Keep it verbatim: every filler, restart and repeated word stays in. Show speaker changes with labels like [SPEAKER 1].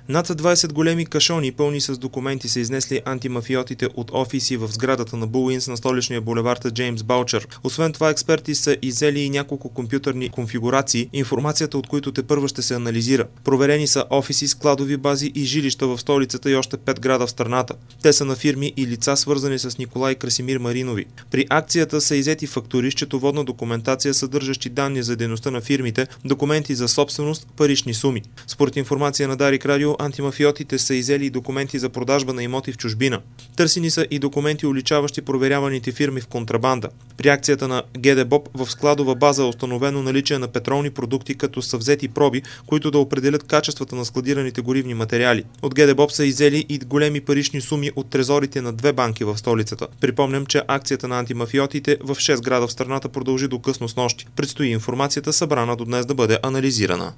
[SPEAKER 1] Над двадесет големи кашони, пълни с документи, са изнесли антимафиотите от офиси в сградата на Булуинс на столичния булевард Джеймс Баучър. Освен това, експерти са иззели и няколко компютърни конфигурации, информацията от които тепърва ще се анализира. Проверени са офиси, складови бази и жилища в столицата и още пет града в страната. Те са на фирми и лица, свързани с Николай Красимир Маринови. При акцията са иззети фактури, счетоводна документация, съдържащи данни за дейността на фирмите, документи за собственост, парични суми. Според информация на Дарик Радио, антимафиотите са иззели и документи за продажба на имоти в чужбина. Търсени са и документи, уличаващи проверяваните фирми в контрабанда. При акцията на ГДБОП в складова база е установено наличие на петролни продукти, като са взети проби, които да определят качествата на складираните горивни материали. От ГДБОП са иззели и големи парични суми от трезорите на две банки в столицата. Припомням, че акцията на антимафиотите в шест града в страната продължи до късно снощи. Предстои информацията, събрана до днес, да бъде анализирана.